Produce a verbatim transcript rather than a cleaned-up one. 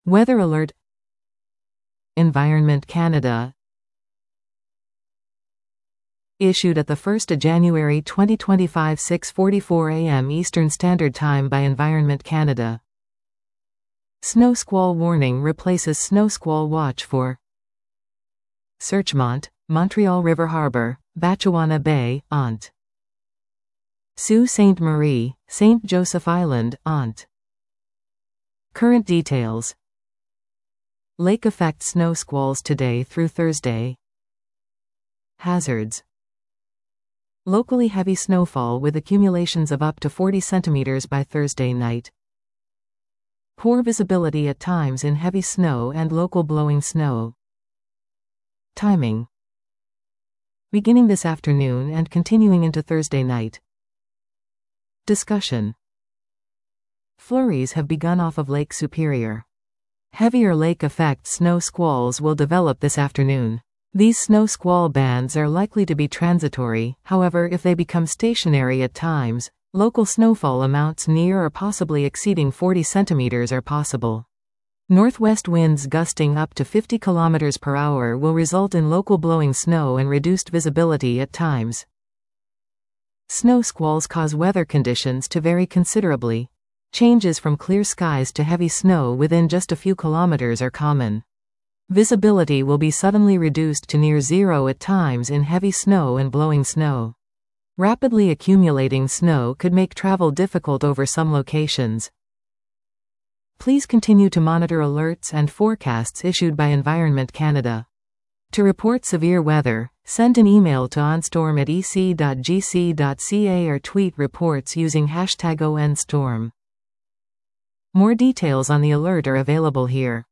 Weather alert. Environment Canada. Issued at the first of January twenty twenty-five, six forty-four a m Eastern Standard Time by Environment Canada. Snow squall warning replaces snow squall watch for Searchmont, Montreal River Harbor, Batchewana Bay, Ont. Sault Ste. Marie, Saint Joseph Island, Ont. Current details. Lake effect snow squalls today through Thursday. Hazards. Locally heavy snowfall with accumulations of up to forty centimeters by Thursday night. Poor visibility at times in heavy snow and local blowing snow. Timing. Beginning this afternoon and continuing into Thursday night. Discussion. Flurries have begun off of Lake Superior. Heavier lake effect snow squalls will develop this afternoon. These snow squall bands are likely to be transitory, however, if they become stationary at times, local snowfall amounts near or possibly exceeding forty centimeters are possible. Northwest winds gusting up to fifty kilometers per hour will result in local blowing snow and reduced visibility at times. Snow squalls cause weather conditions to vary considerably. Changes from clear skies to heavy snow within just a few kilometers are common. Visibility will be suddenly reduced to near zero at times in heavy snow and blowing snow. Rapidly accumulating snow could make travel difficult over some locations. Please continue to monitor alerts and forecasts issued by Environment Canada. To report severe weather, send an email to onstorm at e c dot g c dot c a or tweet reports using hashtag O N storm. More details on the alert are available here.